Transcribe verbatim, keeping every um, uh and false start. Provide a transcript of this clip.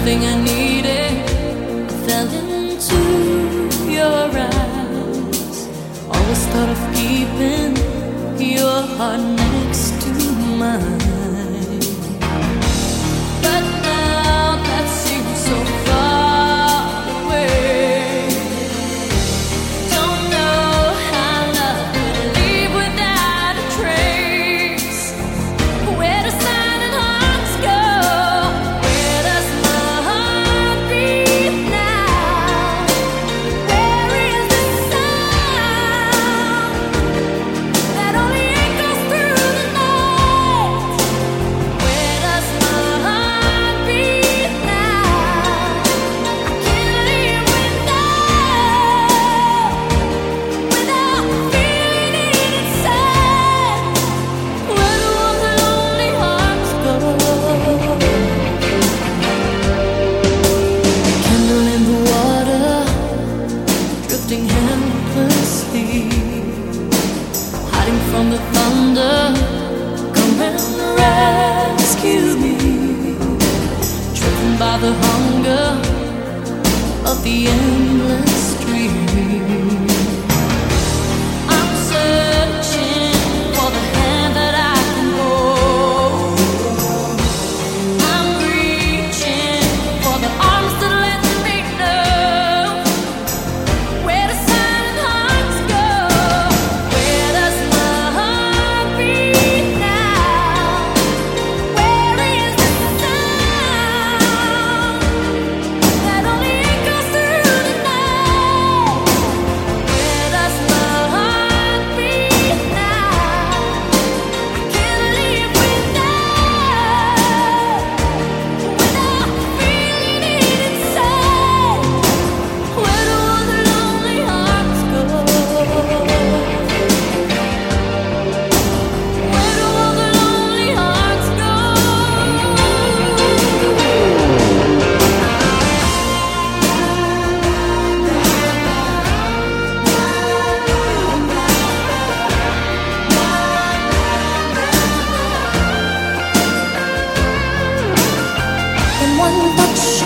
feeling I needed. I fell into your eyes. Always thought of keeping your heart next to mine, but now that seems so far away. Don't know how love could leave without a trace. Where do silent hearts go? Where does my heart beat now? Where is the sound that only echoes through the night? Where does my heart beat now? I can't live without, without feeling it inside. Where do all the lonely hearts go? Candle in the water, drifting helplessly, hiding from the thunder. Come and rescue me, driven by the hunger of the endless dream. I'm searching for the hand that I can hold. I'm reaching for the arms that let me know. Where do silent hearts go? Where does my heart beat now? Where is the sound that only echoes through the night? Where does my heart beat now? I can't live without, without feeling it inside. Where do all the lonely hearts go? Where do all the lonely hearts go? In one touch